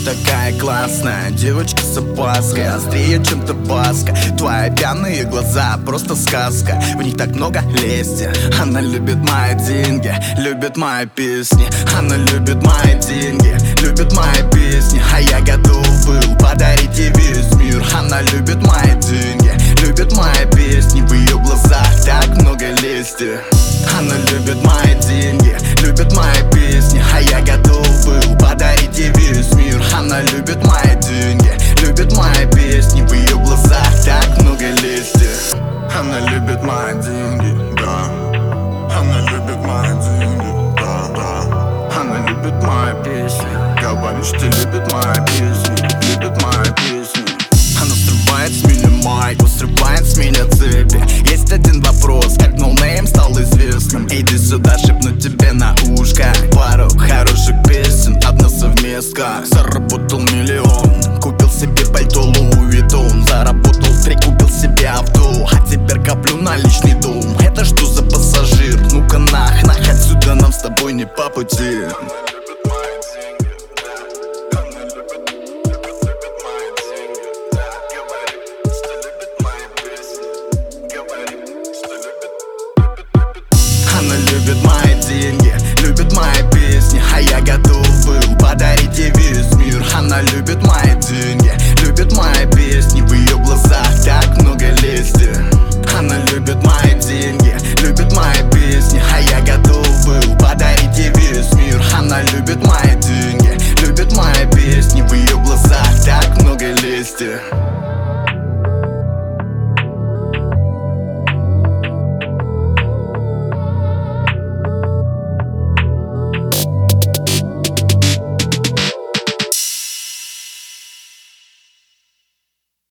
такая классная, девочка с опаской, острее, чем табаско. Твои пьяные глаза, просто сказка. В них так много лести. Она любит мои деньги, любит мои песни. Она любит мои деньги, любит мои песни. А я готов был подарить ей весь мир. Она любит мои деньги, любит мои песни. В ее глазах так много лести. Она любит мои деньги, любит мои песни. А я готов был подарить ей весь мир. Она любит мои деньги, любит мои песни. В ее глазах так много лести. Она любит мои деньги, да. Она любит мои деньги, да, да. Она любит мои песни. Говорит, что любит мои песни, любит мои песни. Она срывает с меня майку, срывает с меня цепи. Есть один вопрос, как ноунейм стал известным. Иди сюда,